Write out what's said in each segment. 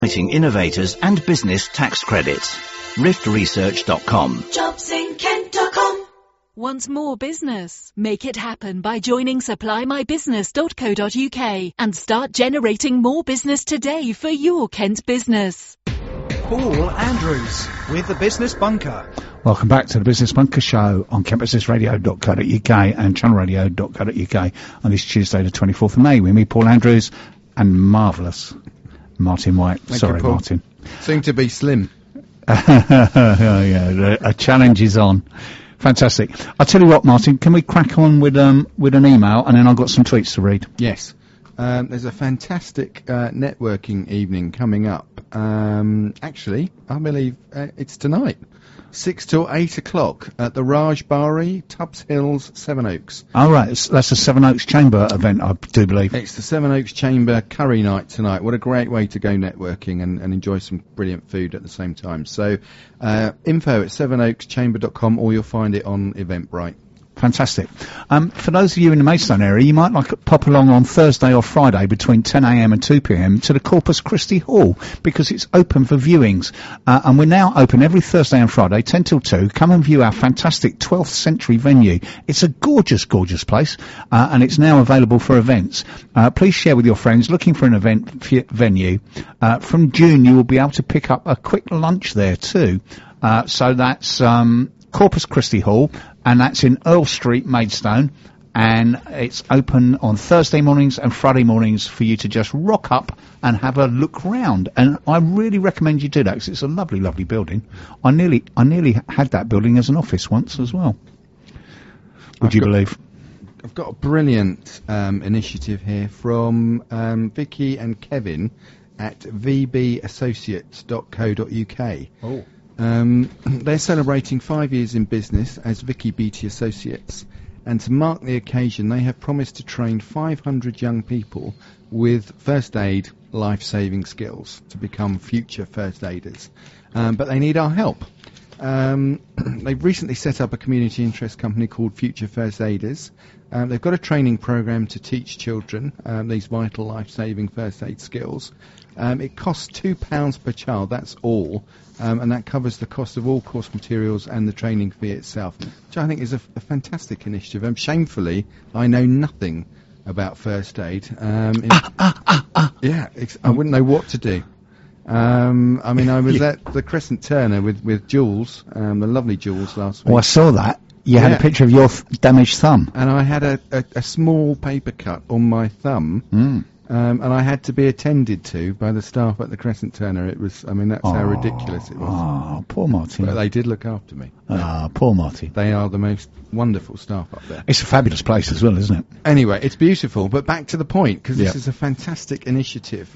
Innovators and business tax credits. riftresearch.com. jobsinkent.com. Want more business? Make it happen by joining supplymybusiness.co.uk and start generating more business today for your Kent business. Paul Andrews with the Business Bunker. Welcome back to the Business Bunker Show on kentbusinessradio.co.uk and channelradio.co.uk on this Tuesday the 24th of May with me, Paul Andrews, and marvellous Martin White. Sorry, Martin. Seem to be slim. Yeah, a challenge is on. Fantastic. I'll tell you what, Martin, can we crack on with an email, and then I've got some tweets to read? Yes. There's a fantastic networking evening coming up. Actually, I believe it's tonight. 6 till 8 o'clock at the Raj Bari, Tubbs Hills, Sevenoaks. Oh, right. That's the Sevenoaks Chamber event, I do believe. It's the Sevenoaks Chamber curry night tonight. What a great way to go networking and enjoy some brilliant food at the same time. So, info at sevenoakschamber.com, or you'll find it on Eventbrite. Fantastic. For those of you in the Maidstone area, you might like to pop along on Thursday or Friday between 10 a.m. and 2 p.m. to the Corpus Christi Hall, because it's open for viewings. And we're now open every Thursday and Friday, 10 till 2. Come and view our fantastic 12th century venue. It's a gorgeous, gorgeous place, and it's now available for events. Please share with your friends looking for an event venue. From June, you will be able to pick up a quick lunch there too. So that's Corpus Christi Hall, and that's in Earl Street, Maidstone, and it's open on Thursday mornings and Friday mornings for you to just rock up and have a look round. And I really recommend you do that, because it's a lovely, lovely building. I nearly had that building as an office once as well. Would you believe? I've got a brilliant initiative here from Vicky and Kevin at vbassociates.co.uk. Oh. They're celebrating 5 years in business as Vicky Beattie Associates, and to mark the occasion they have promised to train 500 young people with first aid life-saving skills to become future first aiders. But they need our help. They've recently set up a community interest company called Future First Aiders. They've got a training program to teach children these vital life-saving first aid skills. It costs £2 per child, that's all, and that covers the cost of all course materials and the training fee itself, which I think is a fantastic initiative. Shamefully, I know nothing about first aid. Yeah, I wouldn't know what to do. I mean, I was at the Crescent Turner with Jules, the lovely Jules, last week. Oh, I saw that. You had a picture of your damaged thumb. And I had a small paper cut on my thumb. And I had to be attended to by the staff at the Crescent Turner. It was, I mean, that's how ridiculous it was. Oh, poor Martin. But they did look after me. Poor Martin. They are the most wonderful staff up there. It's a fabulous place as well, isn't it? Anyway, it's beautiful. But back to the point, because this is a fantastic initiative.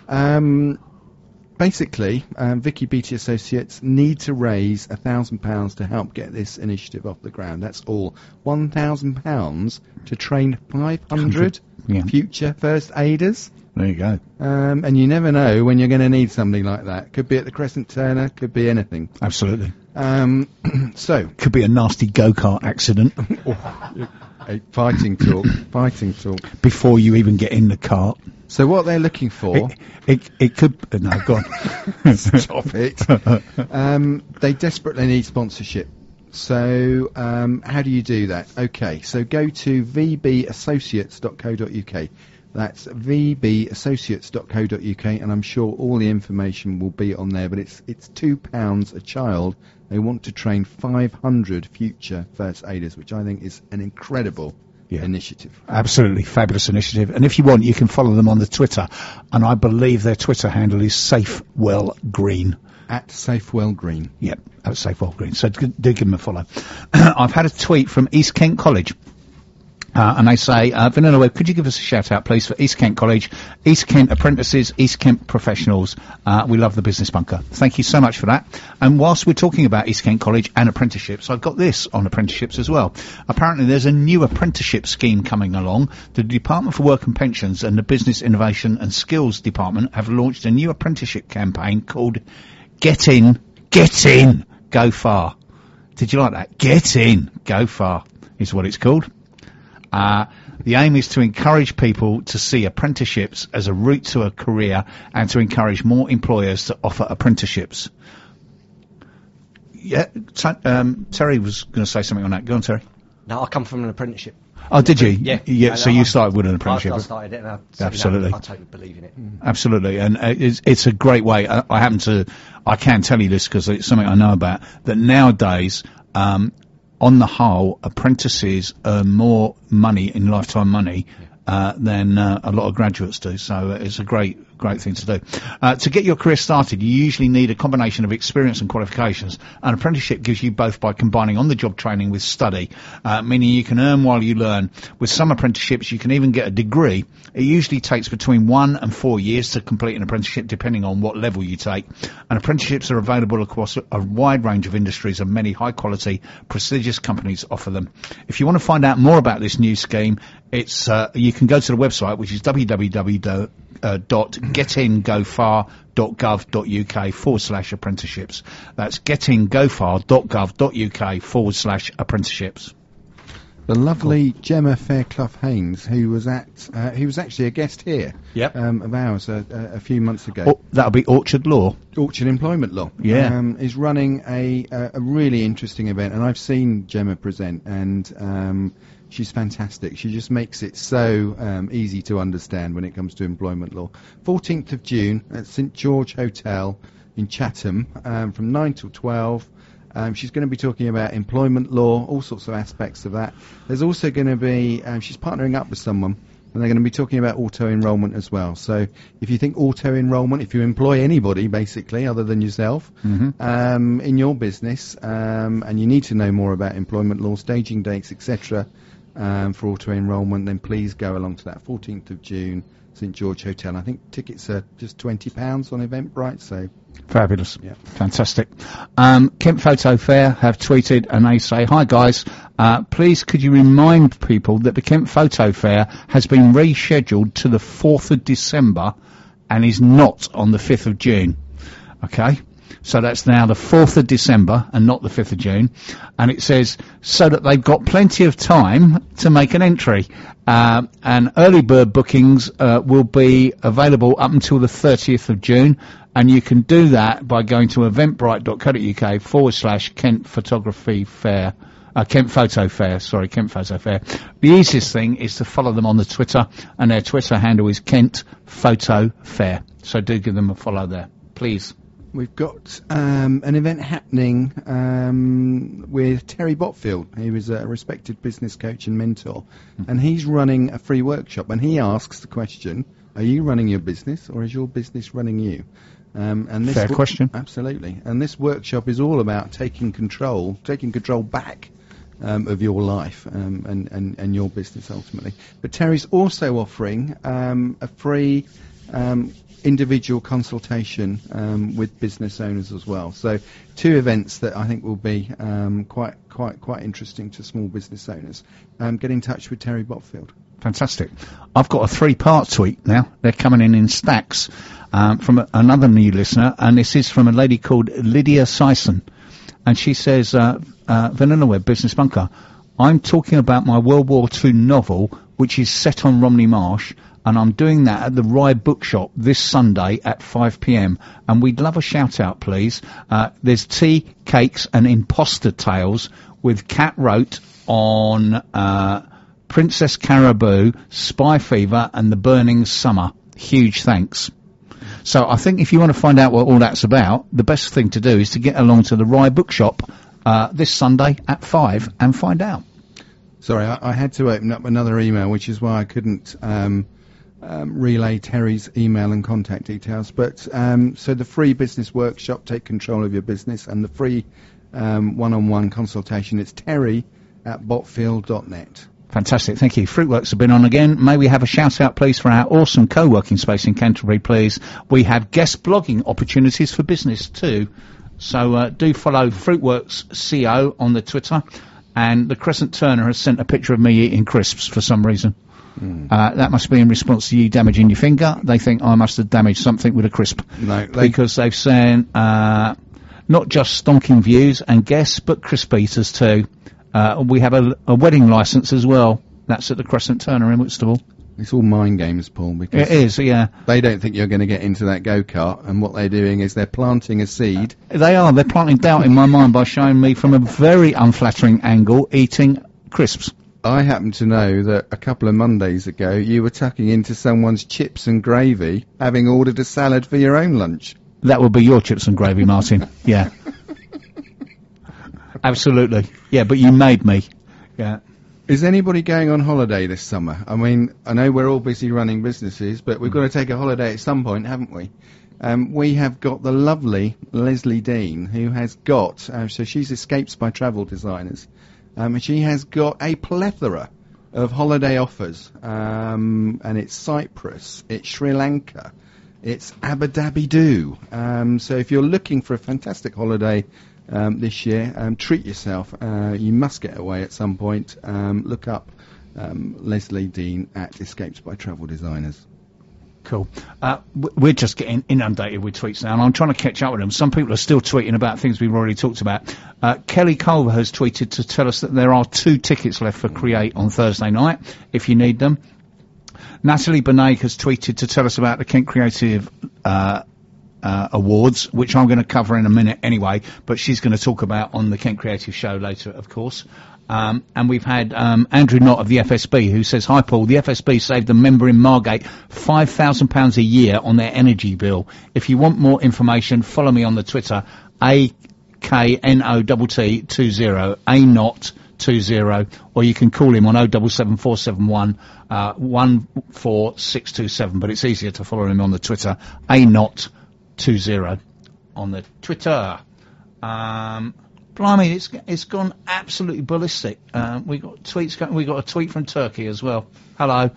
Basically, Vicky Beattie Associates need to raise £1,000 to help get this initiative off the ground. That's all. £1,000 to train 500 future first aiders. There you go. And you never know when you're going to need something like that. Could be at the Crescent Turner, could be anything. Absolutely. So could be a nasty go-kart accident. Fighting talk. Before you even get in the cart. So what they're looking for... It could... No, go on. Stop it. They desperately need sponsorship. So how do you do that? Okay, so go to vbassociates.co.uk. That's vbassociates.co.uk, and I'm sure all the information will be on there, but it's £2 a child. They want to train 500 future first aiders, which I think is an incredible initiative. Absolutely fabulous initiative. And if you want, you can follow them on the Twitter, and I believe their Twitter handle is SafeWellGreen. At SafeWellGreen. Yep, at SafeWellGreen. So do give them a follow. I've had a tweet from East Kent College. And they say, Vanilla Web, could you give us a shout out, please, for East Kent College, East Kent apprentices, East Kent professionals. We love the Business Bunker. Thank you so much for that. And whilst we're talking about East Kent College and apprenticeships, I've got this on apprenticeships as well. Apparently there's a new apprenticeship scheme coming along. The Department for Work and Pensions and the Business Innovation and Skills Department have launched a new apprenticeship campaign called Get In, Go Far. Did you like that? Get In, Go Far is what it's called. The aim is to encourage people to see apprenticeships as a route to a career and to encourage more employers to offer apprenticeships. Yeah, Terry was going to say something on that. Go on, Terry. No, I come from an apprenticeship. Oh, did you? Yeah. So you started with an apprenticeship. I started it, and Absolutely. I totally believe in it. Absolutely, and it's a great way. I can tell you this because it's something I know about, that nowadays, on the whole, apprentices earn more money in lifetime money than a lot of graduates do. So it's a great thing to do. To get your career started, you usually need a combination of experience and qualifications. An apprenticeship gives you both by combining on-the-job training with study, meaning you can earn while you learn. With some apprenticeships, you can even get a degree. It usually takes between 1 and 4 years to complete an apprenticeship, depending on what level you take. And apprenticeships are available across a wide range of industries, and many high-quality, prestigious companies offer them. If you want to find out more about this new scheme, it's you can go to the website, which is www.getingofar.gov.uk/apprenticeships. That's getingofar.gov.uk/apprenticeships. The lovely Gemma Fairclough Haynes, who was actually a guest here of ours a few months ago. That'll be Orchard Law. Orchard Employment Law. Yeah. Is running a really interesting event, and I've seen Gemma present, and she's fantastic. She just makes it so easy to understand when it comes to employment law. 14th of June at St George Hotel in Chatham from 9 till 12. She's going to be talking about employment law, all sorts of aspects of that. There's also going to be, she's partnering up with someone, and they're going to be talking about auto-enrolment as well. So if you think auto-enrolment, if you employ anybody, basically, other than yourself, in your business, and you need to know more about employment law, staging dates, etc., for auto-enrolment, then please go along to that 14th of June, St George Hotel. I think tickets are just £20 on Eventbrite, so... Fabulous. Yeah. Fantastic. Kent Photo Fair have tweeted and they say, hi guys, please could you remind people that the Kent Photo Fair has been rescheduled to the 4th of December and is not on the 5th of June. Okay. So that's now the 4th of December and not the 5th of June. And it says, so that they've got plenty of time to make an entry. And early bird bookings will be available up until the 30th of June. And you can do that by going to eventbrite.co.uk/Kent Photography Fair. Kent Photo Fair. The easiest thing is to follow them on the Twitter, and their Twitter handle is Kent Photo Fair. So do give them a follow there, please. We've got an event happening with Terry Botfield. He was a respected business coach and mentor, and he's running a free workshop. And he asks the question, are you running your business, or is your business running you? And this fair question. Absolutely. And this workshop is all about taking control back of your life and your business ultimately. But Terry's also offering a free individual consultation with business owners as well. So 2 events that I think will be quite interesting to small business owners. Get in touch with Terry Botfield. Fantastic. I've got a 3-part tweet now. They're coming in stacks from another new listener, and this is from a lady called Lydia Sison. And she says, Vanilla Web Business Bunker, I'm talking about my World War II novel, which is set on Romney Marsh, and I'm doing that at the Rye Bookshop this Sunday at 5 p.m. And we'd love a shout-out, please. There's tea, cakes, and imposter tales with Cat Rote on Princess Caribou, Spy Fever, and The Burning Summer. Huge thanks. So I think if you want to find out what all that's about, the best thing to do is to get along to the Rye Bookshop this Sunday at 5 and find out. Sorry, I had to open up another email, which is why I couldn't relay Terry's email and contact details. But so the free business workshop, take control of your business, and the free one-on-one consultation, it's terry@botfield.net. Fantastic, thank you. Fruitworks have been on again. May we have a shout-out, please, for our awesome co-working space in Canterbury, please. We have guest blogging opportunities for business, too. So do follow Fruitworks CO on the Twitter. And the Crescent Turner has sent a picture of me eating crisps for some reason. That must be in response to you damaging your finger. They think I must have damaged something with a crisp. No, because they've sent not just stonking views and guests, but crisp eaters, too. We have a wedding licence as well. That's at the Crescent Turner in Whitstable. It's all mind games, Paul, because It is, yeah. they don't think you're going to get into that go-kart, and what they're doing is they're planting a seed. They are. They're planting doubt in my mind by showing me from a very unflattering angle eating crisps. I happen to know that a couple of Mondays ago you were tucking into someone's chips and gravy, having ordered a salad for your own lunch. That would be your chips and gravy, Martin. Yeah. Absolutely. Yeah, but you made me. Yeah. Is anybody going on holiday this summer? I mean, I know we're all busy running businesses, but we've got to take a holiday at some point, haven't we? We have got the lovely Leslie Dean, who has got, so she's Escapes by Travel Designers, and she has got a plethora of holiday offers, and it's Cyprus, it's Sri Lanka, it's Abu Dhabi Do. So if you're looking for a fantastic holiday this year, treat yourself. You must get away at some point. Look up Leslie Dean at Escapes by Travel Designers. Cool. We're just getting inundated with tweets now, and I'm trying to catch up with them. Some people are still tweeting about things we've already talked about. Kelly Culver has tweeted to tell us that there are 2 tickets left for Create on Thursday night, if you need them. Natalie Benaik has tweeted to tell us about the Kent Creative Awards, which I'm going to cover in a minute anyway, but she's going to talk about on the Kent Creative Show later, of course. And we've had Andrew Knott of the FSB, who says, "Hi Paul, the FSB saved a member in Margate £5,000 a year on their energy bill. If you want more information, follow me on the Twitter, AKNOTT20, AKNOT20, or you can call him on 077471 14627, but it's easier to follow him on the Twitter, AKNOT20 on the Twitter." Blimey, it's gone absolutely ballistic. We got tweets. We got a tweet from Turkey as well. Hello.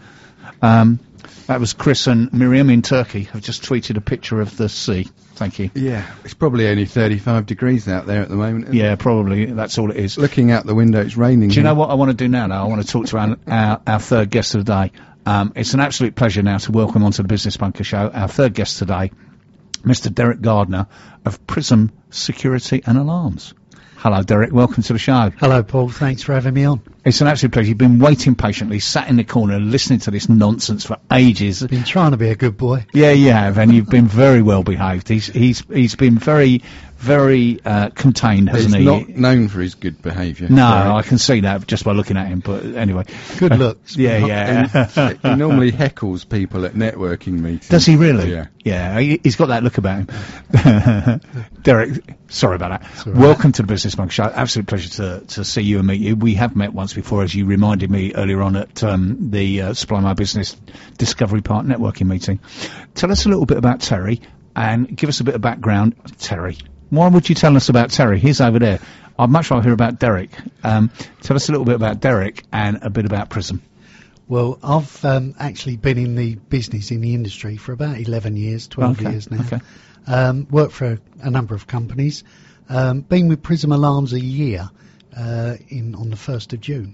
That was Chris and Miriam in Turkey have just tweeted a picture of the sea. Thank you. Yeah, it's probably only 35 degrees out there at the moment. Isn't Yeah, it? probably. That's all it is. Looking out the window, it's raining. Do you know what I want to do now? I want to talk to our third guest of the day. It's an absolute pleasure now to welcome onto the Business Bunker Show our third guest today, Mr. Derek Gardner of Prism Security and Alarms. Hello, Derek. Welcome to the show. Hello, Paul. Thanks for having me on. It's an absolute pleasure. You've been waiting patiently, sat in the corner, listening to this nonsense for ages. Been trying to be a good boy. Yeah, you have, and you've been very well behaved. He's been very contained, hasn't He's he? not known for his good behaviour. No, Derek. I can see that just by looking at him. But anyway, Good looks. yeah. He normally heckles people at networking meetings. Does he really? Yeah. Yeah, he's got that look about him. Derek, sorry about that. all right. Welcome to the Business Bunker Show. Absolute pleasure to see you and meet you. We have met once before, as you reminded me earlier on at the Supply My Business Discovery Park networking meeting. Tell us a little bit about Terry and give us a bit of background. Terry. Why would you tell us about Terry? He's over there. I'd much rather hear about Derek. Tell us a little bit about Derek and a bit about Prism. Well, I've actually been in the business, in the industry, for about 11 years, 12 Okay, years now. okay. Worked for a number of companies. Been with Prism Alarms a year on the 1st of June.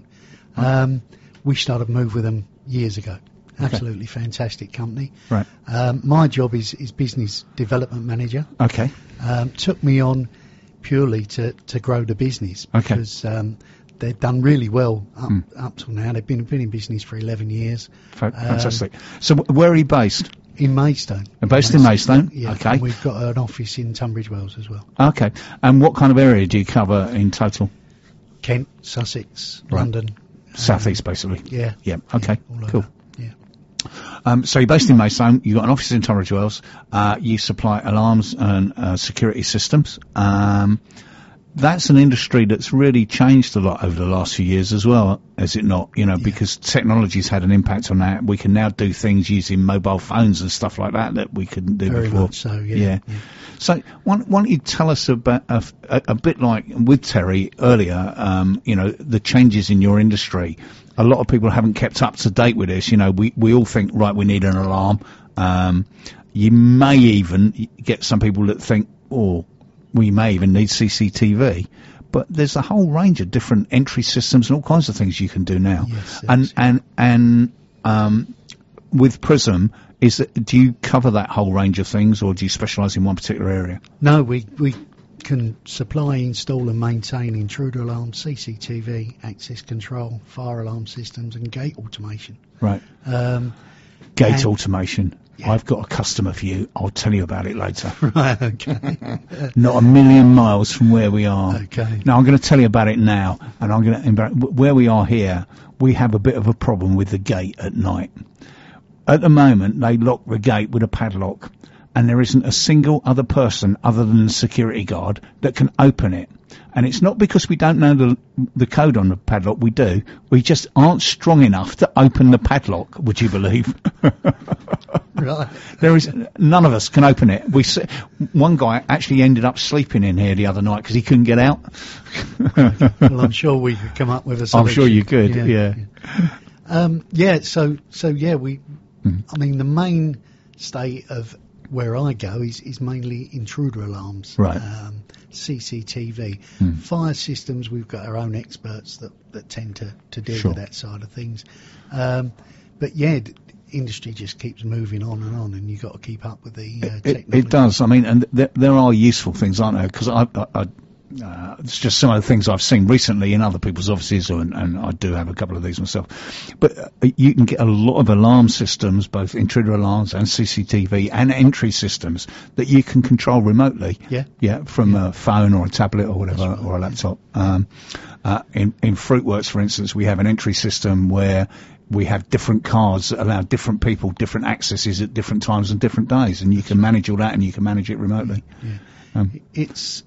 We started Move with them years ago. Absolutely fantastic company. Right. My job is business development manager. Okay. Took me on purely to grow the business Okay. because they've done really well up till now. They've been in business for 11 years. Fantastic. So where are you based? In Maidstone. Based in Maidstone? Yeah, Okay. and we've got an office in Tunbridge Wells as well. Okay. And what kind of area do you cover in total? Kent, Sussex, Right. London. South East, basically. Yeah. Yeah. Okay. all over. Cool. Yeah. So you're based in Maidstone. You've got an office in Tunbridge Wells. You supply alarms and security systems. That's an industry that's really changed a lot over the last few years as well, is it not? You know, because technology's had an impact on that. We can now do things using mobile phones and stuff like that we couldn't do Very before. much so, yeah. So why don't you tell us about a bit like with Terry earlier, you know, the changes in your industry. A lot of people haven't kept up to date with this. You know, we all think, right, we need an alarm. You may even get some people that think, we may even need CCTV, but there's a whole range of different entry systems and all kinds of things you can do now. Yes, and with Prism, do you cover that whole range of things, or do you specialise in one particular area? No, we can supply, install and maintain intruder alarms, CCTV, access control, fire alarm systems and gate automation. Right. Gate and- automation. Yeah. I've got a customer for you. I'll tell you about it later. Right, okay. Not a million miles from where we are. Okay. Now I'm going to tell you about it now, and I'm going to where we are here. We have a bit of a problem with the gate at night. At the moment, they lock the gate with a padlock, and there isn't a single other person other than the security guard that can open it. And it's not because we don't know the code on the padlock. We do. We just aren't strong enough to open the padlock. Would you believe? Right. There is none of us can open it. One guy actually ended up sleeping in here the other night because he couldn't get out. Well, I'm sure we could come up with a I'm solution. sure you could. Yeah. I mean, the main state of where I go is mainly intruder alarms. Right. CCTV. Fire systems, we've got our own experts that tend to deal Sure. with that side of things. But yeah, industry just keeps moving on, and you've got to keep up with the technology. It does. I mean, and there are useful things, aren't there? Because it's just some of the things I've seen recently in other people's offices, and I do have a couple of these myself. But you can get a lot of alarm systems, both intruder alarms and CCTV and entry systems that you can control remotely. Yeah. From a phone or a tablet or whatever, or a laptop. In Fruitworks, for instance, we have an entry system where we have different cards that allow different people different accesses at different times and different days, and you can manage all that, and you can manage it remotely. It's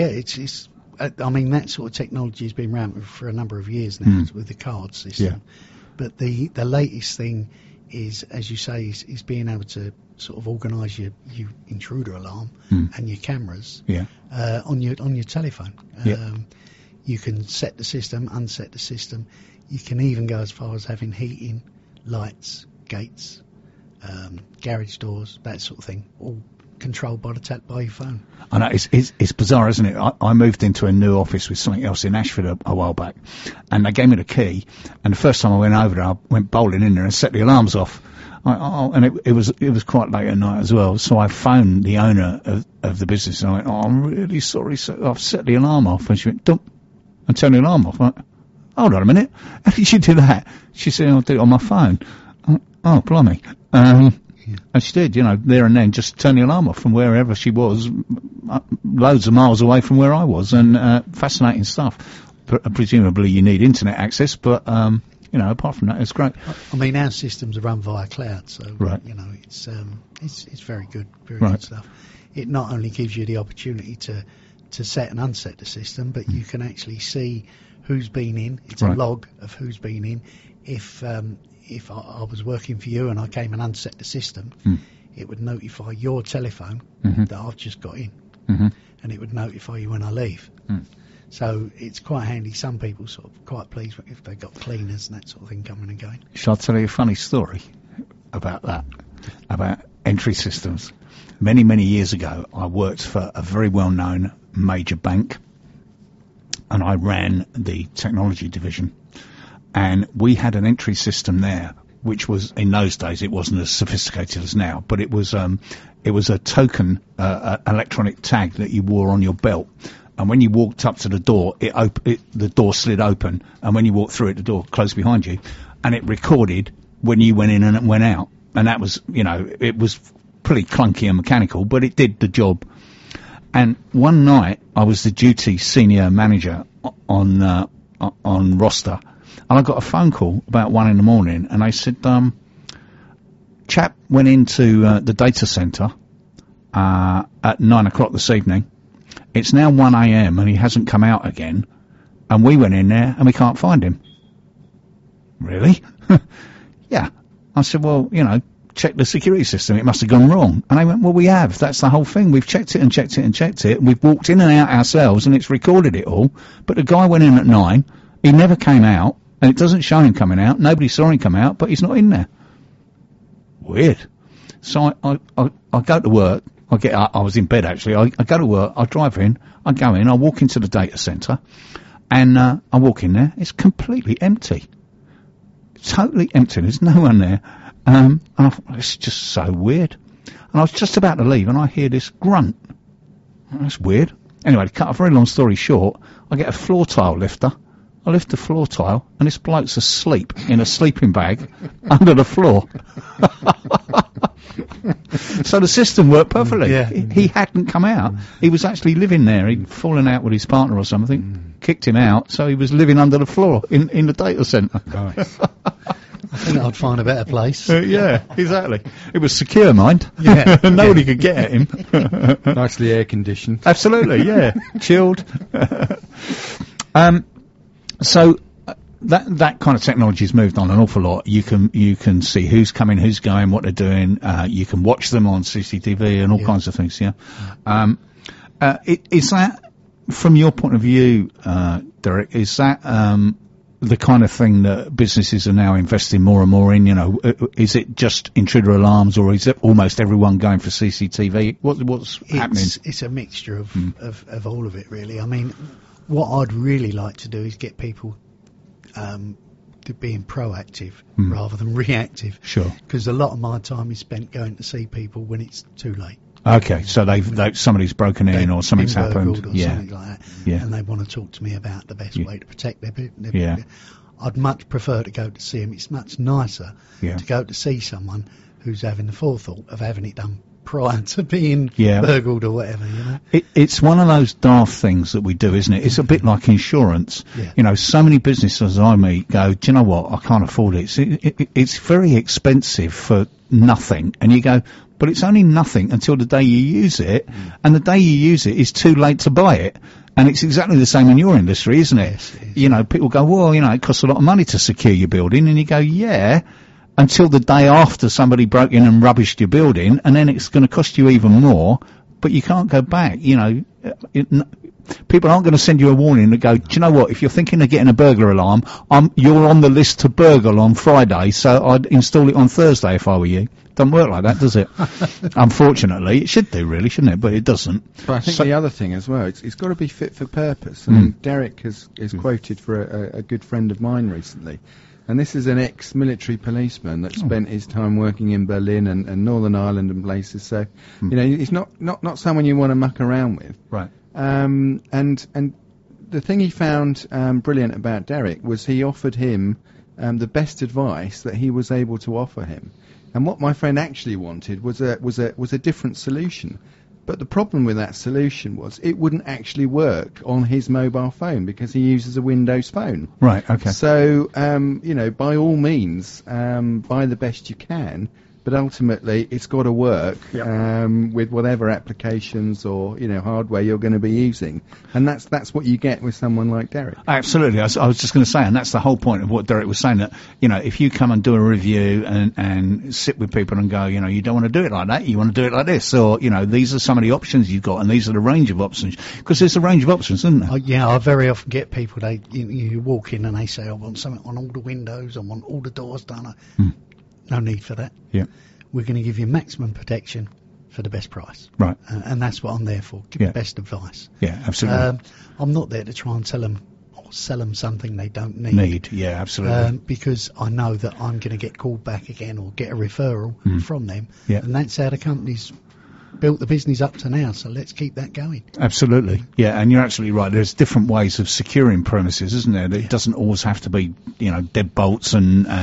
I mean, that sort of technology has been around for a number of years now with the card system. Yeah. But the latest thing is, as you say, is being able to sort of organise your intruder alarm and your cameras on your telephone. You can set the system, unset the system. You can even go as far as having heating, lights, gates, garage doors, that sort of thing, all controlled by your phone. I know, it's bizarre, isn't it? I moved into a new office with something else in Ashford a while back, and they gave me the key, and the first time I went over there, I went bowling in there and set the alarms off. And it was quite late at night as well, so I phoned the owner of the business, and I went, I'm really sorry, sir, I've set the alarm off. And she went, don't, and turn the alarm off. I went, hold on a minute, how did you do that? She said, I'll do it on my phone. Oh, blimey. And she did, there and then, just turn the alarm off from wherever she was, loads of miles away from where I was, and fascinating stuff. Presumably you need internet access, but, apart from that, it's great. I mean, our systems are run via cloud, so, right. It's very good, very right. good stuff. It not only gives you the opportunity to set and unset the system, but you can actually see who's been in. It's right. a log of who's been in. If I was working for you and I came and unset the system, it would notify your telephone that I've just got in, and it would notify you when I leave. So it's quite handy. Some people sort of quite pleased if they've got cleaners and that sort of thing coming and going. Shall I tell you a funny story about that, about entry systems? Many, many years ago, I worked for a very well-known major bank, and I ran the technology division. And we had an entry system there, which was, in those days, it wasn't as sophisticated as now, but it was a token, electronic tag that you wore on your belt. And when you walked up to the door, the door slid open, and when you walked through it, the door closed behind you, and it recorded when you went in and went out. And that was, it was pretty clunky and mechanical, but it did the job. And one night, I was the duty senior manager on roster, and I got a phone call about 1 a.m, and they said, chap went into the data centre at 9 o'clock this evening. It's now 1 a.m. and he hasn't come out again, and we went in there and we can't find him. Really? Yeah. I said, well, check the security system. It must have gone wrong. And they went, well, we have. That's the whole thing. We've checked it and checked it and checked it. We've walked in and out ourselves, and it's recorded it all. But the guy went in at 9. He never came out, and it doesn't show him coming out. Nobody saw him come out, but he's not in there. Weird. So I go to work. I was in bed, actually. I go to work. I drive in. I go in. I walk into the data centre, and I walk in there. It's completely empty. Totally empty. There's no one there. And I thought, it's just so weird. And I was just about to leave, and I hear this grunt. That's weird. Anyway, to cut a very long story short, I get a floor tile lifter. I lift the floor tile, and this bloke's asleep in a sleeping bag under the floor. So the system worked perfectly. Yeah. He hadn't come out. He was actually living there. He'd fallen out with his partner or something, kicked him out, so he was living under the floor in the data centre. Nice. I think I'd find a better place. Yeah, exactly. It was secure, mind. Yeah. Nobody could get at him. Nicely air conditioned. Absolutely, yeah. Chilled. So that kind of technology has moved on an awful lot. You can see who's coming, who's going, what they're doing. You can watch them on CCTV and all kinds of things. Yeah. Is that, from your point of view, Derek? Is that the kind of thing that businesses are now investing more and more in? You know, is it just intruder alarms, or is it almost everyone going for CCTV? What's happening? It's a mixture of all of it, really. I mean, what I'd really like to do is get people to being proactive rather than reactive. Sure. Because a lot of my time is spent going to see people when it's too late. Okay, so somebody's broken in or something's Been happened. burgled or something like that. Yeah. And they want to talk to me about the best way to protect their Yeah. I'd much prefer to go to see them. It's much nicer to go to see someone who's having the forethought of having it done prior to being burgled or whatever, you know. It's one of those daft things that we do, isn't it? It's a bit like insurance. Yeah. You know, so many businesses I meet go, do you know what, I can't afford it. It's very expensive for nothing. And you go, but it's only nothing until the day you use it, and the day you use it is too late to buy it. And it's exactly the same in your industry, isn't it? Yes, it is. You know, people go, well, you know, it costs a lot of money to secure your building, and you go, yeah, until the day after somebody broke in and rubbished your building, and then it's going to cost you even more, but you can't go back, you know. People aren't going to send you a warning that go, do you know what, if you're thinking of getting a burglar alarm, you're on the list to burgle on Friday, so I'd install it on Thursday if I were you. Doesn't work like that, does it? Unfortunately. It should do, really, shouldn't it? But it doesn't. But I think the other thing as well, it's got to be fit for purpose. I mean, Derek is quoted for a good friend of mine recently. And this is an ex-military policeman that spent his time working in Berlin and Northern Ireland and places. So, you know, he's not someone you want to muck around with. Right. And the thing he found brilliant about Derek was he offered him the best advice that he was able to offer him. And what my friend actually wanted was a different solution. But the problem with that solution was it wouldn't actually work on his mobile phone because he uses a Windows phone. Right, okay. So, you know, by all means, buy the best you can, but ultimately it's got to work with whatever applications or, you know, hardware you're going to be using. And that's what you get with someone like Derek. Absolutely. I was just going to say, and that's the whole point of what Derek was saying, that, you know, if you come and do a review and sit with people and go, you know, you don't want to do it like that, you want to do it like this, or, you know, these are some of the options you've got and these are the range of options, because there's a range of options, isn't there? Yeah, I very often get people, you walk in and they say, I want something on all the windows, I want all the doors done. No need for that. Yeah. We're going to give you maximum protection for the best price. Right. And that's what I'm there for. Give the best advice. Yeah, absolutely. I'm not there to try and sell them something they don't need. Yeah, absolutely. Because I know that I'm going to get called back again or get a referral from them. Yeah. And that's how the company's built the business up to now, so let's keep that going. Absolutely. Yeah, and you're absolutely right. There's different ways of securing premises, isn't there? It doesn't always have to be, you know, deadbolts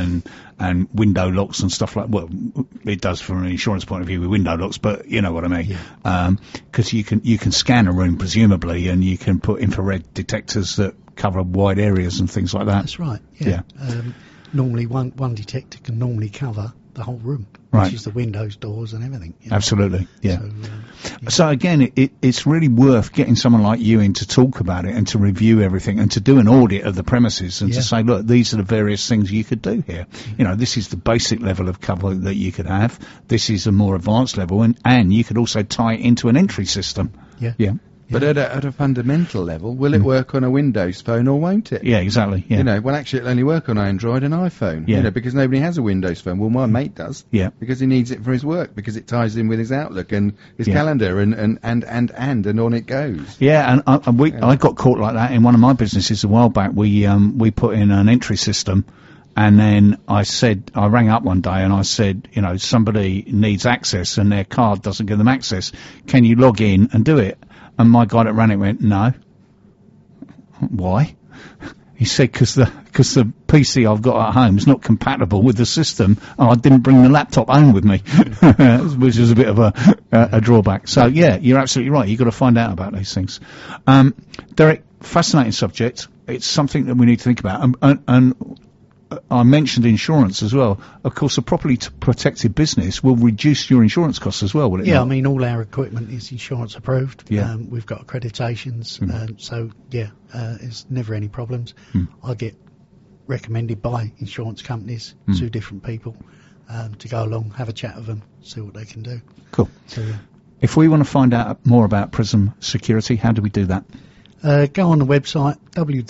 and window locks and stuff like, well, it does from an insurance point of view with window locks, but you know what I mean. Because you can scan a room presumably, and you can put infrared detectors that cover wide areas and things like that. That's right. Yeah. Normally one detector can normally cover the whole room, which is the windows, doors and everything. You know? Absolutely, yeah. So again, it's really worth getting someone like you in to talk about it and to review everything and to do an audit of the premises and to say, look, these are the various things you could do here. You know, this is the basic level of cover that you could have. This is a more advanced level, and you could also tie it into an entry system. Yeah. But at a fundamental level, will it work on a Windows phone or won't it? Yeah, exactly. Yeah. You know, well, actually, it'll only work on Android and iPhone. You know, because nobody has a Windows phone. Well, my mate does. Yeah. Because he needs it for his work, because it ties in with his Outlook and his calendar and on it goes. Yeah, and I got caught like that in one of my businesses a while back. We put in an entry system. And then I rang up one day and I said, you know, somebody needs access and their card doesn't give them access. Can you log in and do it? And my guy that ran it went, no. Why? He said, because the PC I've got at home is not compatible with the system, and I didn't bring the laptop home with me, which is a bit of a drawback. So yeah, you're absolutely right. You've got to find out about these things. Derek, fascinating subject. It's something that we need to think about. And I mentioned insurance as well. Of course, a properly protected business will reduce your insurance costs as well, will it Yeah, not? I mean, all our equipment is insurance approved. Yeah. We've got accreditations, so yeah, it's never any problems. I get recommended by insurance companies to different people to go along, have a chat with them, see what they can do. Cool. So yeah. If we want to find out more about Prism Security, how do we do that? Go on the website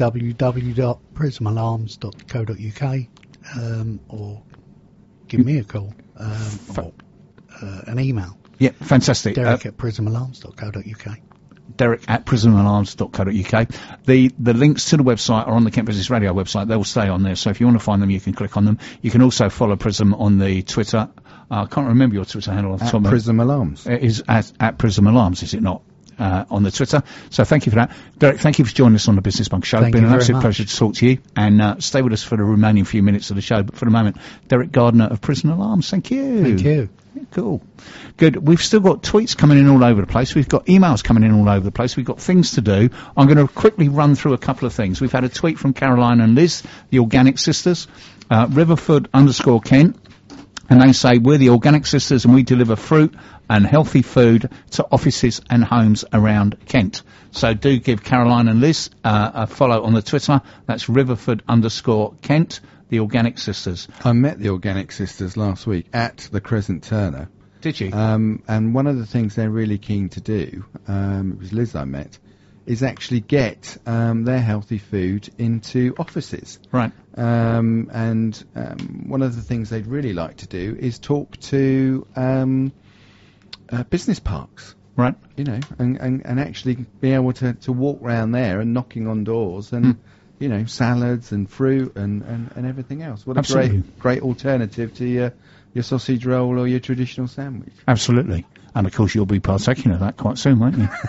www.prismalarms.co.uk or give me a call or an email. Yeah, fantastic. Derek at prismalarms.co.uk. Derek at prismalarms.co.uk. The links to the website are on the Kent Business Radio website. They'll stay on there. So if you want to find them, you can click on them. You can also follow Prism on the Twitter. I can't remember your Twitter handle off the top of my head. Prism Alarms. It is at Prism Alarms, is it not? On the Twitter. So thank you for that. Derek, thank you for joining us on the Business Bunk Show. It's Thank been you an very absolute much. pleasure to talk to you. And stay with us for the remaining few minutes of the show. But for the moment, Derek Gardner of Prism Alarms. Thank you. Thank you. Yeah, cool. Good. We've still got tweets coming in all over the place. We've got emails coming in all over the place. We've got things to do. I'm going to quickly run through a couple of things. We've had a tweet from Caroline and Liz, the Organic Sisters, Riverford_Kent. And they say, we're the Organic Sisters and we deliver fruit and healthy food to offices and homes around Kent. So do give Caroline and Liz a follow on the Twitter. That's Riverford_Kent, the Organic Sisters. I met the Organic Sisters last week at the Crescent Turner. Did you? And one of the things they're really keen to do, it was Liz I met, is actually get their healthy food into offices. Right. And one of the things they'd really like to do is talk to business parks. Right. You know, and actually be able to walk round there and knocking on doors and, you know, salads and fruit and everything else. What a Absolutely. great alternative to your sausage roll or your traditional sandwich. Absolutely. And of course you'll be partaking of that quite soon, won't you?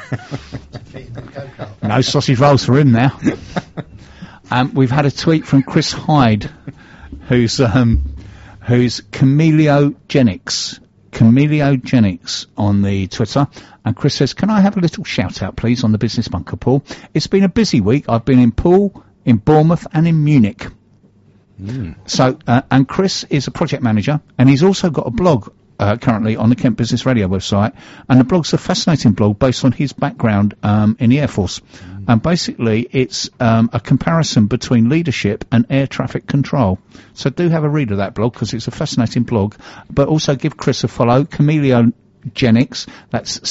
No sausage rolls for him now. We've had a tweet from Chris Hyde, who's Chameleogenics on the Twitter. And Chris says, can I have a little shout out, please, on the Business Bunker, Paul? It's been a busy week. I've been in Poole, in Bournemouth, and in Munich. So, and Chris is a project manager, and he's also got a blog currently on the Kent Business Radio website, and the blog's a fascinating blog based on his background in the Air Force. And basically, it's a comparison between leadership and air traffic control. So do have a read of that blog, because it's a fascinating blog. But also give Chris a follow, Chameleogenics, that's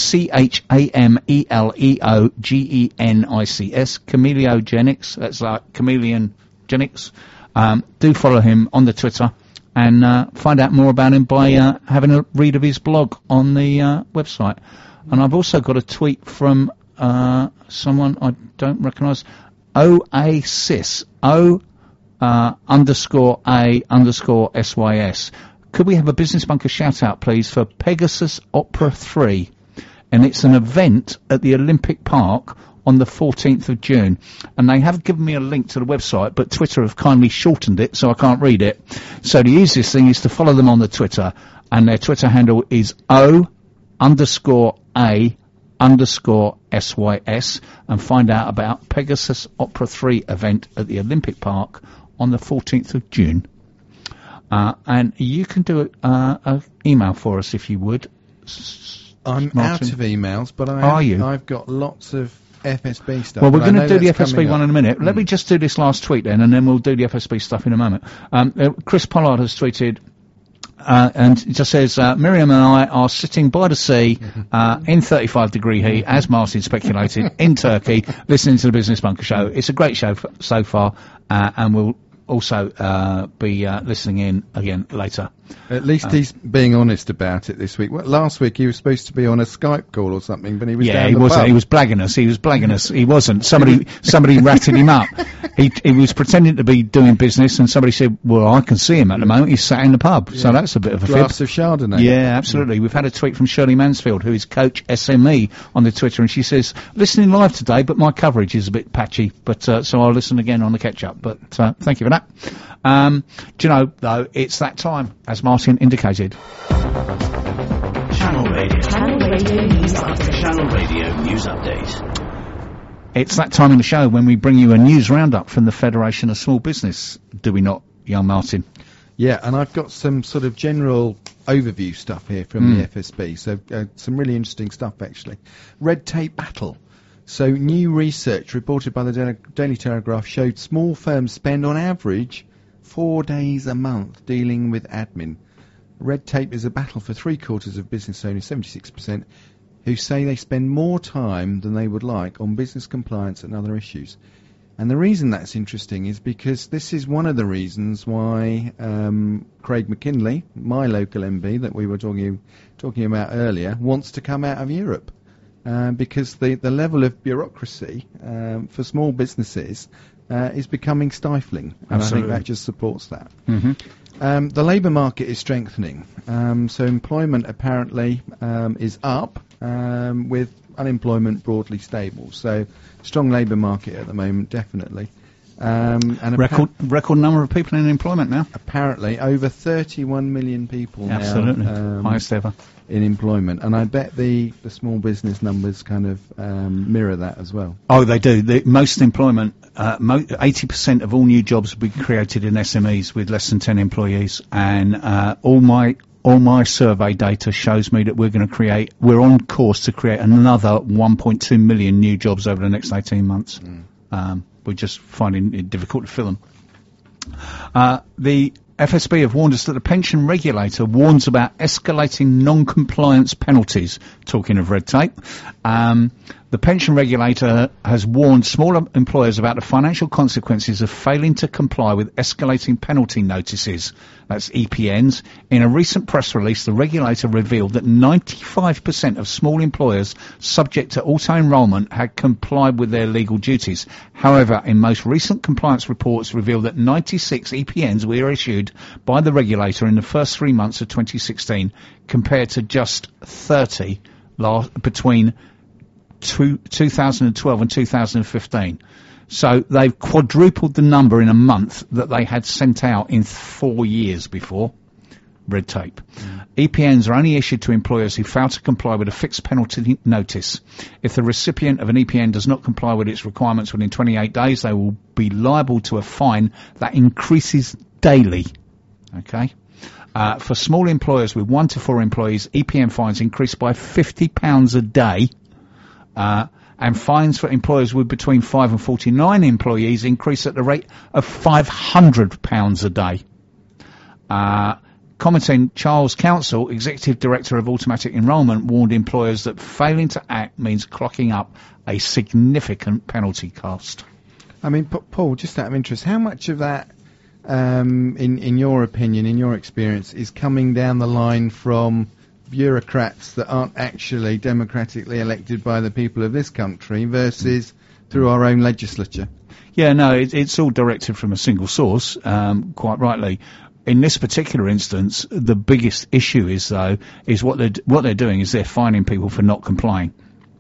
CHAMELEOGENICS, Chameleogenics, that's like Chameleon Genics. Do follow him on the Twitter and find out more about him by having a read of his blog on the website. And I've also got a tweet from someone I don't recognise, OASIS, _A_SYS. Could we have a Business Bunker shout out, please, for Pegasus Opera 3? And it's an event at the Olympic Park on the 14th of June. And they have given me a link to the website, but Twitter have kindly shortened it, so I can't read it. So the easiest thing is to follow them on the Twitter, and their Twitter handle is O_A_SYS, and find out about Pegasus Opera 3 event at the Olympic Park on the 14th of June. And you can do an email for us if you would. I'm Martin. out of emails, but I've got lots of FSB stuff. Well, we're but I going to know do the that's FSB coming one up. in a minute. Let me just do this last tweet then, and then we'll do the FSB stuff in a moment. Chris Pollard has tweeted, and it just says, Miriam and I are sitting by the sea in 35-degree heat, as Martin speculated, in Turkey, listening to the Business Bunker Show. It's a great show so far, and we'll also be listening in again later. At least he's being honest about it this week. Well, last week he was supposed to be on a Skype call or something, but he was down he the wasn't. pub. He was blagging us. He wasn't. Somebody ratted him up. He was pretending to be doing business, and somebody said, "Well, I can see him at the moment. He's sat in the pub." So that's a bit of a fib. Glass of Chardonnay. Yeah, absolutely. We've had a tweet from Shirley Mansfield, who is coach SME on the Twitter, and she says, "Listening live today, but my coverage is a bit patchy. But so I'll listen again on the catch up." But thank you for that. Do you know though? It's that time, as Martin indicated. Channel Radio News Update. It's that time in the show when we bring you a news roundup from the Federation of Small Business. Do we not, young Martin? Yeah, and I've got some sort of general overview stuff here from the FSB. So some really interesting stuff, actually. Red tape battle. So new research reported by the Daily Telegraph showed small firms spend on average 4 days a month dealing with admin. Red tape is a battle for 3/4 of business owners, 76%, who say they spend more time than they would like on business compliance and other issues. And the reason that's interesting is because this is one of the reasons why Craig McKinley, my local MB that we were talking about earlier, wants to come out of Europe. Because the level of bureaucracy for small businesses is becoming stifling. And Absolutely. I think that just supports that. Mm-hmm. The labour market is strengthening. So employment apparently is up, with unemployment broadly stable. So strong labour market at the moment, definitely. And Record number of people in employment now. apparently over 31 million people Absolutely. now Highest ever. in employment. And I bet the small business numbers kind of mirror that as well. Oh, they do. Most employment, 80% of all new jobs will be created in SMEs with less than 10 employees. And all my survey data shows me that we're on course to create another 1.2 million new jobs over the next 18 months. We're just finding it difficult to fill them. The FSB have warned us that the pension regulator warns about escalating non-compliance penalties, talking of red tape. The pension regulator has warned smaller employers about the financial consequences of failing to comply with escalating penalty notices, that's EPNs. In a recent press release, the regulator revealed that 95% of small employers subject to auto-enrolment had complied with their legal duties. However, in most recent compliance reports revealed that 96 EPNs were issued by the regulator in the first 3 months of 2016, compared to just 30 between 2012 and 2015. So they've quadrupled the number in a month that they had sent out in 4 years before. Red tape. EPNs are only issued to employers who fail to comply with a fixed penalty notice. If the recipient of an EPN does not comply with its requirements within 28 days, they will be liable to a fine that increases daily. Okay? For small employers with 1 to 4 employees, EPN fines increase by £50 a day. And fines for employers with between 5 and 49 employees increase at the rate of £500 a day. Commenting, Charles Council, Executive Director of Automatic Enrolment, warned employers that failing to act means clocking up a significant penalty cost. I mean, Paul, just out of interest, how much of that, in your opinion, in your experience, is coming down the line from bureaucrats that aren't actually democratically elected by the people of this country versus through our own legislature? Yeah, no, it's all directed from a single source, quite rightly. In this particular instance, the biggest issue is what they're doing is they're fining people for not complying.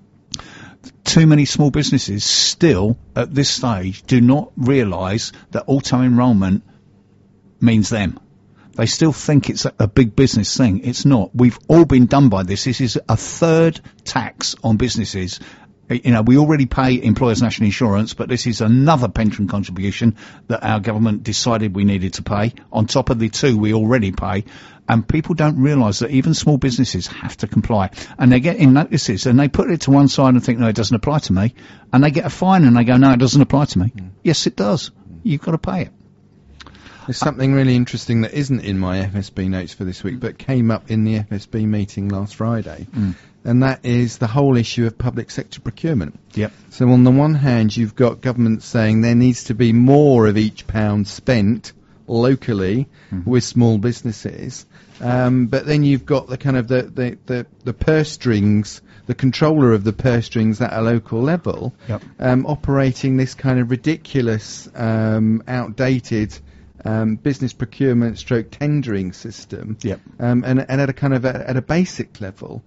Too many small businesses still, at this stage, do not realise that auto-enrolment means them. They still think it's a big business thing. It's not. We've all been done by this. This is a third tax on businesses. You know, we already pay employers' national insurance, but this is another pension contribution that our government decided we needed to pay, on top of the 2 we already pay. And people don't realise that even small businesses have to comply. And they get in notices, and they put it to one side and think, no, it doesn't apply to me. And they get a fine, and they go, no, it doesn't apply to me. Yes, it does. You've got to pay it. There's something really interesting that isn't in my FSB notes for this week, but came up in the FSB meeting last Friday, and that is the whole issue of public sector procurement. Yep. So on the one hand, you've got government saying there needs to be more of each pound spent locally with small businesses. But then you've got the kind of the purse strings, the controller of the purse strings at a local level, Yep. operating this kind of ridiculous, outdated business procurement stroke tendering system. Yep. And at a kind of at a basic level,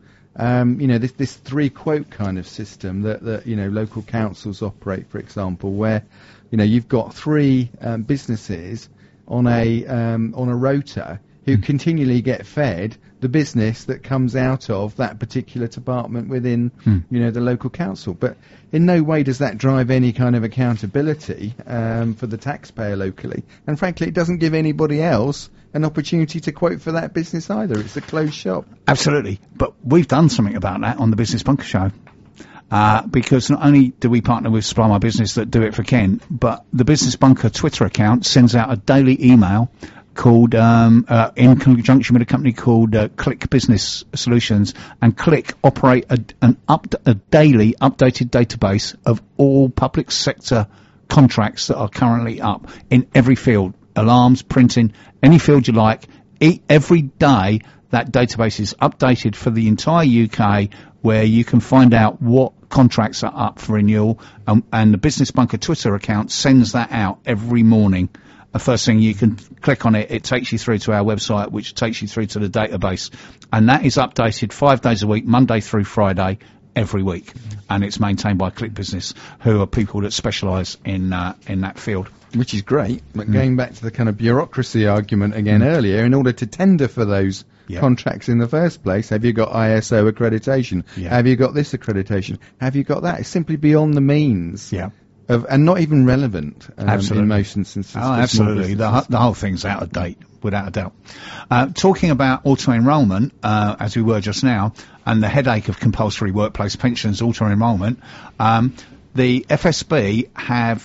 this 3-quote kind of system that local councils operate, for example, where you've got 3 businesses on a rota who continually get fed the business that comes out of that particular department within the local council. But in no way does that drive any kind of accountability for the taxpayer locally, and frankly it doesn't give anybody else an opportunity to quote for that business either. It's a closed shop. Absolutely. But we've done something about that on the Business Bunker Show. Because not only do we partner with Supply My Business that do it for Ken, but the Business Bunker Twitter account sends out a daily email called, in conjunction with a company called Click Business Solutions, and Click operate a daily updated database of all public sector contracts that are currently up in every field, alarms, printing, any field you like. Every day that database is updated for the entire UK, where you can find out what contracts are up for renewal, and the Business Bunker Twitter account sends that out every morning. The first thing, you can click on it, it takes you through to our website, which takes you through to the database, and that is updated 5 days a week, Monday through Friday, every week, and it's maintained by Click Business, who are people that specialise in that field. Which is great, but going back to the kind of bureaucracy argument again earlier, in order to tender for those contracts in the first place, have you got ISO accreditation? Yeah. Have you got this accreditation? Have you got that? It's simply beyond the means. Yeah. And not even relevant Absolutely. in most instances. Oh, absolutely. The whole thing's out of date, without a doubt. Talking about auto-enrolment, as we were just now, and the headache of compulsory workplace pensions auto-enrolment, the FSB have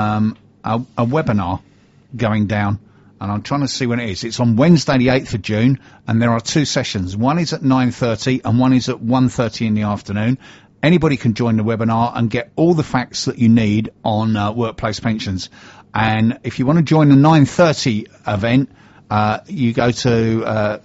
a webinar going down, and I'm trying to see when it is. It's on Wednesday the 8th of June, and there are 2 sessions. One is at 9:30 and one is at 1:30 in the afternoon. Anybody can join the webinar and get all the facts that you need on workplace pensions. And if you want to join the 9:30 event, you go to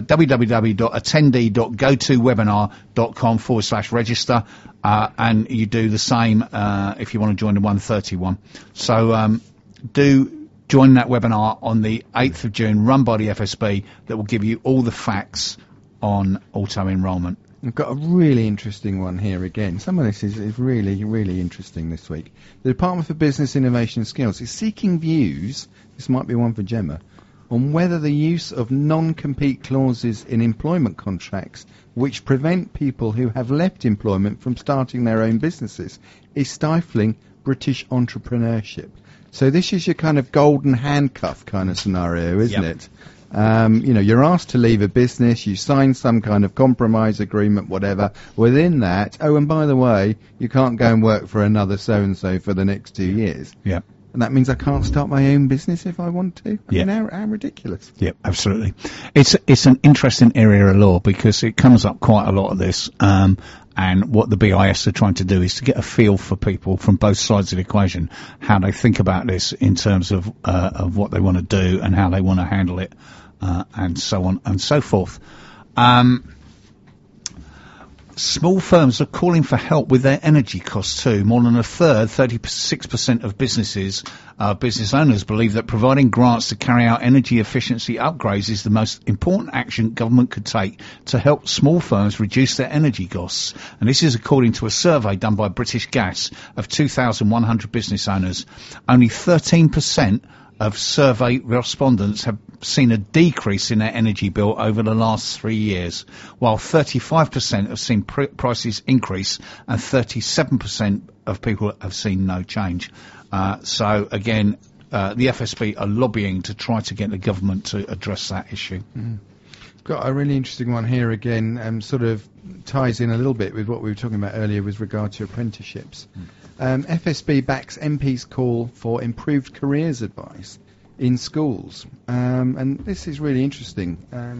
www.attendee.gotowebinar.com/register, and you do the same if you want to join the 1:30 one. So do join that webinar on the 8th of June, run by the FSB, that will give you all the facts on auto-enrolment. I've got a really interesting one here again. Some of this is really, really interesting this week. The Department for Business Innovation and Skills is seeking views, this might be one for Gemma, on whether the use of non-compete clauses in employment contracts which prevent people who have left employment from starting their own businesses is stifling British entrepreneurship. So this is your kind of golden handcuff kind of scenario, isn't it? You're asked to leave a business, you sign some kind of compromise agreement, whatever. Within that, oh, and by the way, you can't go and work for another so-and-so for the next 2 years. Yeah. And that means I can't start my own business if I want to. I mean, how ridiculous. Yeah, absolutely. It's an interesting area of law because it comes up quite a lot of this. And what the BIS are trying to do is to get a feel for people from both sides of the equation, how they think about this in terms of what they want to do and how they want to handle it, and so on and so forth. Small firms are calling for help with their energy costs too. More than a third, 36% of business owners believe that providing grants to carry out energy efficiency upgrades is the most important action government could take to help small firms reduce their energy costs. And this is according to a survey done by British Gas of 2,100 business owners. Only 13% of survey respondents have seen a decrease in their energy bill over the last 3 years, while 35% have seen prices increase and 37% of people have seen no change. So again, the FSB are lobbying to try to get the government to address that issue. Got a really interesting one here again, sort of ties in a little bit with what we were talking about earlier with regard to apprenticeships. FSB backs MP's call for improved careers advice in schools. And this is really interesting.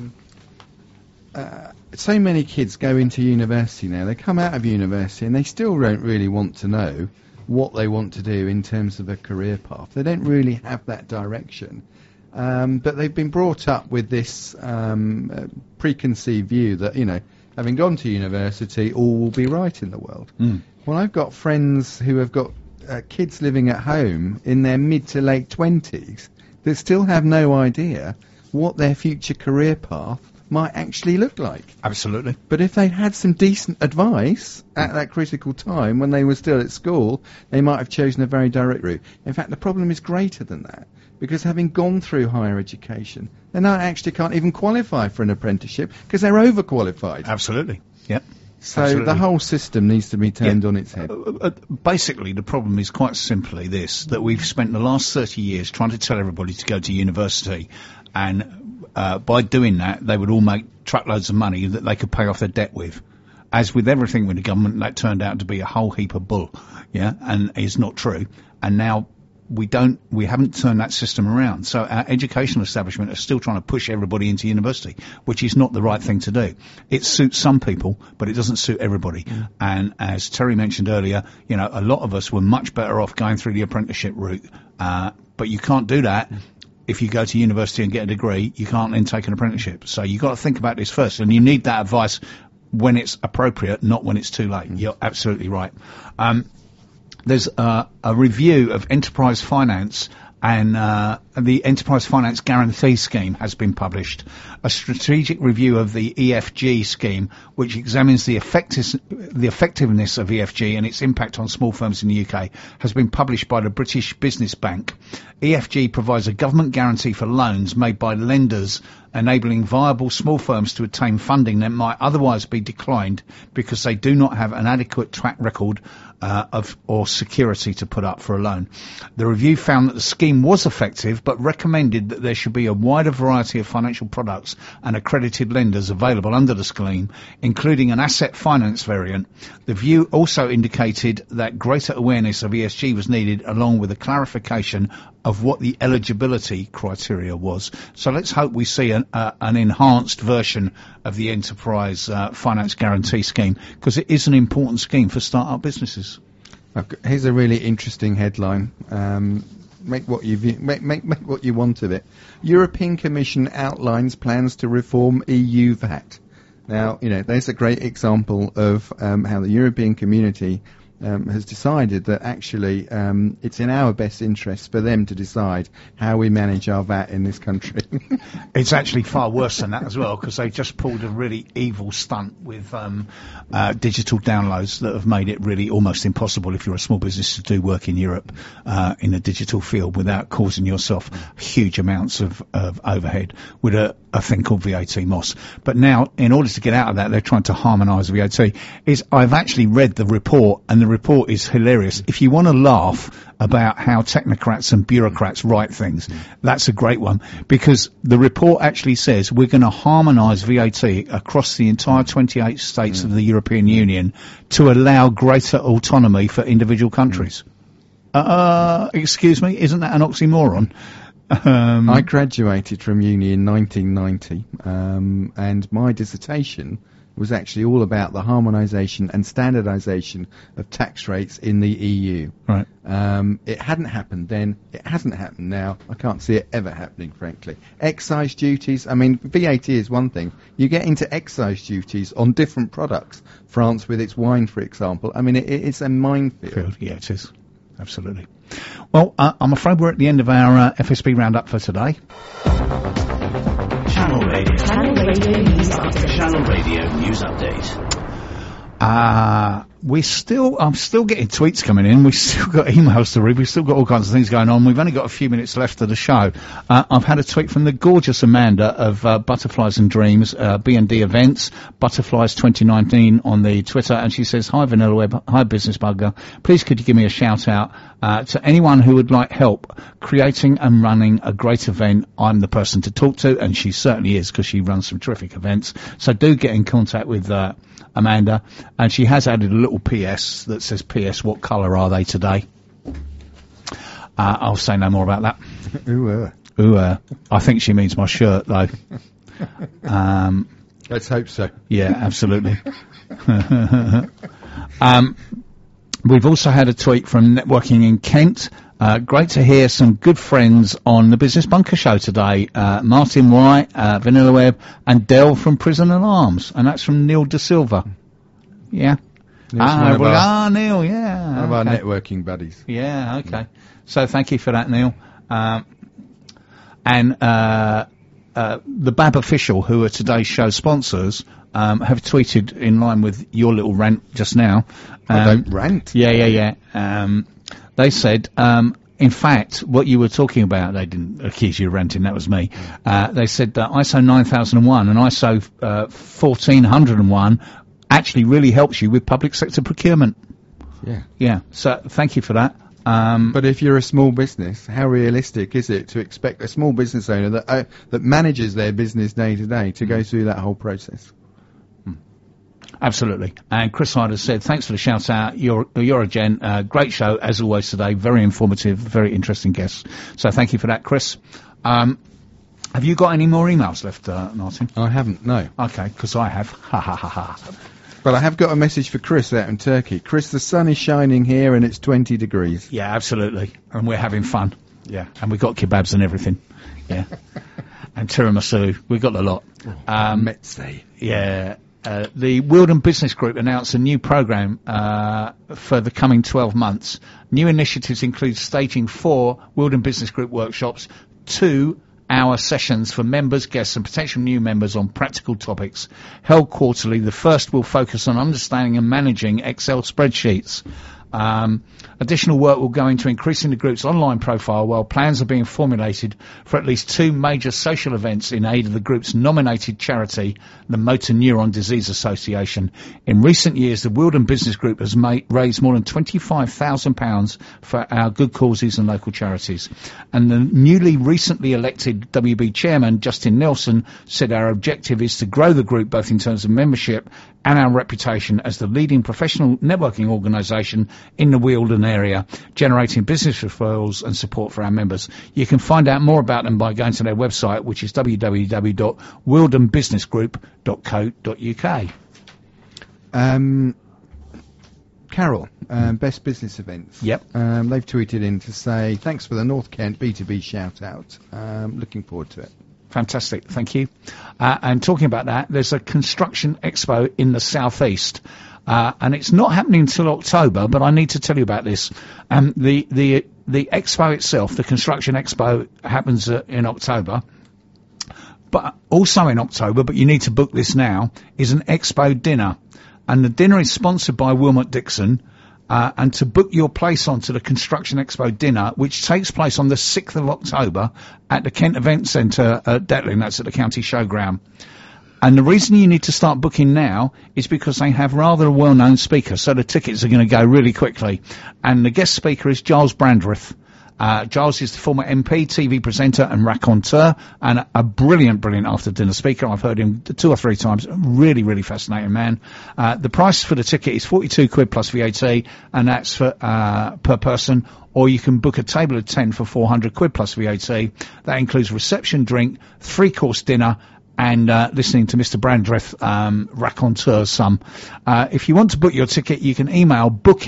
So many kids go into university now. They come out of university and they still don't really want to know what they want to do in terms of a career path. They don't really have that direction. But they've been brought up with this preconceived view that, having gone to university, all will be right in the world. Well, I've got friends who have got kids living at home in their mid to late 20s that still have no idea what their future career path might actually look like. Absolutely. But if they'd had some decent advice at that critical time when they were still at school, they might have chosen a very direct route. In fact, the problem is greater than that, because having gone through higher education, they now actually can't even qualify for an apprenticeship because they're overqualified. Absolutely. Yep. So Absolutely. the whole system needs to be turned on its head. Basically, the problem is quite simply this, that we've spent the last 30 years trying to tell everybody to go to university, and by doing that, they would all make truckloads of money that they could pay off their debt with. As with everything with the government, that turned out to be a whole heap of bull, and is not true. And now we haven't turned that system around. So our educational establishment are still trying to push everybody into university, which is not the right thing to do. It suits some people, but it doesn't suit everybody. And as Terry mentioned earlier, a lot of us were much better off going through the apprenticeship route. But you can't do that. If you go to university and get a degree, you can't then take an apprenticeship. So you've got to think about this first, and you need that advice when it's appropriate, not when it's too late. You're absolutely right. There's a review of enterprise finance, and the Enterprise Finance Guarantee Scheme has been published. A strategic review of the EFG scheme, which examines the effectiveness of EFG and its impact on small firms in the UK, has been published by the British Business Bank. EFG provides a government guarantee for loans made by lenders, enabling viable small firms to obtain funding that might otherwise be declined because they do not have an adequate track record or security to put up for a loan. The review found that the scheme was effective, but recommended that there should be a wider variety of financial products and accredited lenders available under the scheme, including an asset finance variant. The review also indicated that greater awareness of ESG was needed, along with a clarification of what the eligibility criteria was. So let's hope we see an enhanced version of the Enterprise Finance Guarantee Scheme, because it is an important scheme for start-up businesses. Here's a really interesting headline. Make what you want of it. European Commission outlines plans to reform EU VAT. Now, there's a great example of how the European Community has decided that actually it's in our best interest for them to decide how we manage our VAT in this country. It's actually far worse than that as well, because they just pulled a really evil stunt with digital downloads that have made it really almost impossible if you're a small business to do work in Europe in the digital field without causing yourself huge amounts of overhead with a thing called VAT MOS. But now, in order to get out of that, they're trying to harmonise VAT. I've actually read the report, and the report is hilarious. If you want to laugh about how technocrats and bureaucrats write things, that's a great one, because the report actually says we're going to harmonise VAT across the entire 28 states of the European Union to allow greater autonomy for individual countries. Excuse me, isn't that an oxymoron? I graduated from uni in 1990, and my dissertation was actually all about the harmonisation and standardisation of tax rates in the EU. Right. It hadn't happened then. It hasn't happened now. I can't see it ever happening, frankly. Excise duties. I mean, VAT is one thing. You get into excise duties on different products. France with its wine, for example. I mean, it's a minefield. Yeah, it is. Absolutely. Well, I'm afraid we're at the end of our FSB roundup for today. Channel Radio. Channel Radio News Update. Channel Radio News Update. I'm still getting tweets coming in. We've still got emails to read. We've still got all kinds of things going on. We've only got a few minutes left of the show. I've had a tweet from the gorgeous Amanda of Butterflies and Dreams, B&D Events, Butterflies 2019 on the Twitter, and she says, "Hi Vanilla Web, hi Business Bugger. Please could you give me a shout out to anyone who would like help creating and running a great event? I'm the person to talk to," and she certainly is, because she runs some terrific events. So do get in contact with Amanda, and she has added a little PS that says, "PS, what colour are they today?" I'll say no more about that. Ooh, I think she means my shirt, though. Let's hope so. Yeah, absolutely. We've also had a tweet from Networking in Kent. Great to hear some good friends on the Business Bunker show today. Martin White, Vanilla Web, and Del from Prison Alarms. And that's from Neil De Silva. Yeah. Neil, yeah. One of our networking buddies. Yeah, okay. So thank you for that, Neil. And the BAB official, who are today's show sponsors, have tweeted in line with your little rant just now. I don't rant. Yeah. They said, in fact, what you were talking about, they didn't accuse you of ranting, that was me. They said that ISO 9001 and ISO 1401 actually really helps you with public sector procurement. Yeah. So thank you for that. But if you're a small business, how realistic is it to expect a small business owner that manages their business day to day to go through that whole process? Absolutely. And Chris Hyder said, thanks for the shout out. You're a gent. Great show as always today. Very informative, very interesting guests. So thank you for that, Chris. Have you got any more emails left, Martin? I haven't, no. Okay, because I have. Ha ha ha ha. But I have got a message for Chris out in Turkey. Chris, the sun is shining here and it's 20 degrees. Yeah, absolutely. And we're having fun. Yeah. And we've got kebabs and everything. Yeah. And tiramisu. We've got a lot. Metse. Yeah. The Wilden Business Group announced a new programme for the coming 12 months. New initiatives include staging 4 Wilden Business Group workshops, 2-hour sessions for members, guests and potential new members on practical topics. Held quarterly, the first will focus on understanding and managing Excel spreadsheets. Additional work will go into increasing the group's online profile, while plans are being formulated for at least 2 major social events in aid of the group's nominated charity, the Motor Neuron Disease Association. In recent years, the Wilden Business Group has raised more than £25,000 for our good causes and local charities. And the newly recently elected WB chairman, Justin Nelson, said our objective is to grow the group both in terms of membership and our reputation as the leading professional networking organisation in the Wilden area, generating business referrals and support for our members. You can find out more about them by going to their website, which is www.wildenbusinessgroup.co.uk. Carol, Best Business Events. Yep. They've tweeted in to say, thanks for the North Kent B2B shout out. Looking forward to it. Fantastic, thank you. And talking about that, there's a construction expo in the southeast, and it's not happening until October. But I need to tell you about this. The expo itself, the construction expo, happens in October. But also in October, but you need to book this now, is an expo dinner, and the dinner is sponsored by Wilmot Dixon. And to book your place onto the Construction Expo dinner, which takes place on the 6th of October at the Kent Event Centre at Detling, that's at the County Showground. And the reason you need to start booking now is because they have rather a well-known speaker, so the tickets are going to go really quickly. And the guest speaker is Giles Brandreth. Giles is the former MP, TV presenter and raconteur, and a brilliant after-dinner speaker. I've heard him 2 or 3 times. Really, really fascinating man. The price for the ticket is £42 plus VAT, and that's for per person. Or you can book a table of 10 for £400 plus VAT. That includes reception, drink, 3-course dinner, and listening to Mr. Brandreth raconteur some. If you want to book your ticket, you can email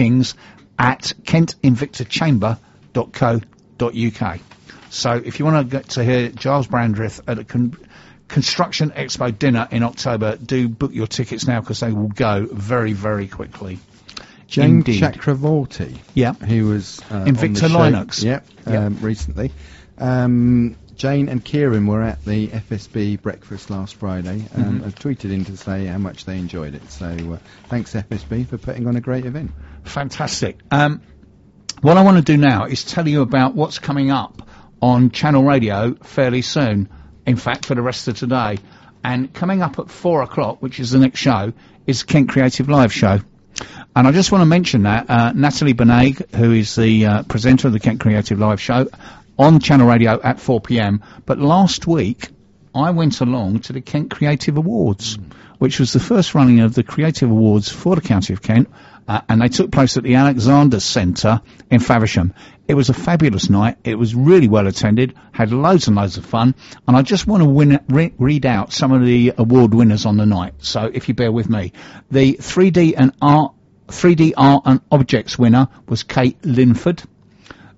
bookings@kentinvictorchamber.co.uk. So if you want to get to hear Giles Brandreth at a Construction Expo dinner in October, do book your tickets now because they will go very, very quickly. Jane Indeed. Chakravorty, who was Invicta Linux, recently. Jane and Kieran were at the FSB breakfast last Friday. Have tweeted in to say how much they enjoyed it. So thanks FSB for putting on a great event. Fantastic. What I want to do now is tell you about what's coming up on Channel Radio fairly soon. In fact, for the rest of today. And coming up at 4 o'clock, which is the next show, is Kent Creative Live show. And I just want to mention that Natalie Benag, who is the presenter of the Kent Creative Live show, on Channel Radio at 4 p.m. But last week, I went along to the Kent Creative Awards, which was the first running of the Creative Awards for the County of Kent, and they took place at the Alexander Centre in Faversham. It was a fabulous night. It was really well attended, had loads and loads of fun, and I just want to read out some of the award winners on the night. So if you bear with me, the 3D Art and Objects winner was Kate Linford.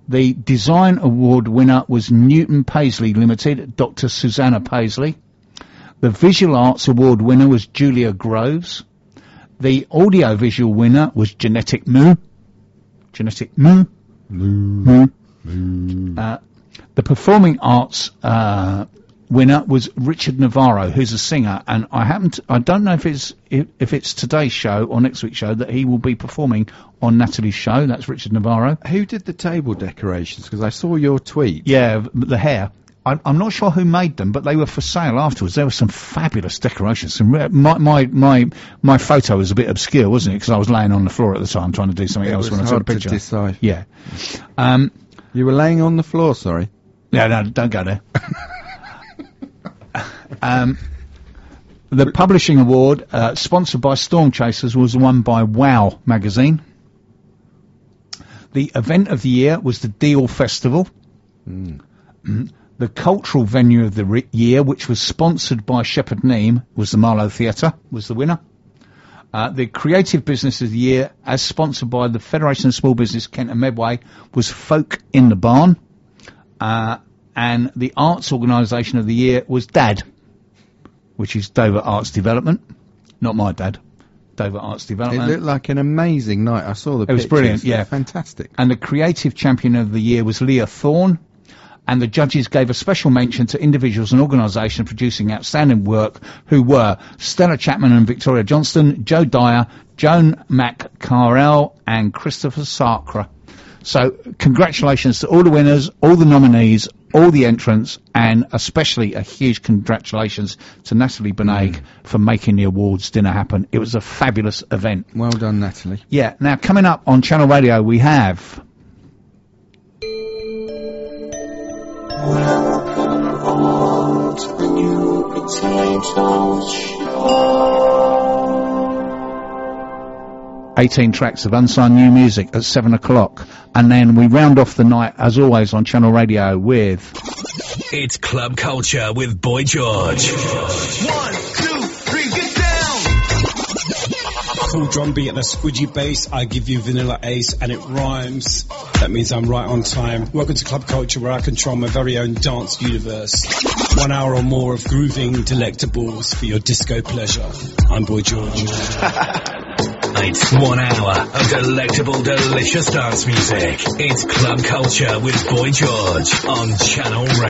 The Design Award winner was Newton Paisley Limited, Dr. Susanna Paisley. The Visual Arts Award winner was Julia Groves. The Audio Visual winner was Genetic Moo. Genetic Moo. Moo. The Performing Arts winner was Richard Navarro, who's a singer, and I don't know if it's today's show or next week's show that he will be performing on Natalie's show. That's Richard Navarro. Who did the table decorations? Because I saw your tweet. Yeah, the hair. I'm not sure who made them, but they were for sale afterwards. There were some fabulous decorations. My photo was a bit obscure, wasn't it? Because I was laying on the floor at the time trying to do something else when I took the picture. Decide. Yeah. You were laying on the floor, sorry. Yeah, no, don't go there. The Publishing Award, sponsored by Storm Chasers, was won by Wow magazine. The Event of the Year was the Deal Festival. The Cultural Venue of the Year, which was sponsored by Shepherd Neame, was the Marlow Theatre, was the winner. The Creative Business of the Year, as sponsored by the Federation of Small Business Kent and Medway, was Folk in the Barn. And the Arts Organisation of the Year was DAD, which is Dover Arts Development. Not my dad. Dover Arts Development. It looked like an amazing night. I saw the pictures. It was brilliant, yeah. Fantastic. And the Creative Champion of the Year was Leah Thorne. And the judges gave a special mention to individuals and organisations producing outstanding work who were Stella Chapman and Victoria Johnston, Joe Dyer, Joan McCarell and Christopher Sacre. So congratulations to all the winners, all the nominees, all the entrants, and especially a huge congratulations to Natalie Benaig for making the awards dinner happen. It was a fabulous event. Well done, Natalie. Yeah, now coming up on Channel Radio we have... Welcome all to the New Potato Show. 18 tracks of unsigned new music at 7 o'clock. And then we round off the night, as always, on Channel Radio with... It's Club Culture with Boy George. 1, 2, 3, get down! Full drum beat and a squidgy bass. I give you Vanilla Ace and it rhymes. That means I'm right on time. Welcome to Club Culture, where I control my very own dance universe. 1 hour or more of grooving delectables for your disco pleasure. I'm Boy George. It's 1 hour of delectable, delicious dance music. It's Club Culture with Boy George on Channel Radio.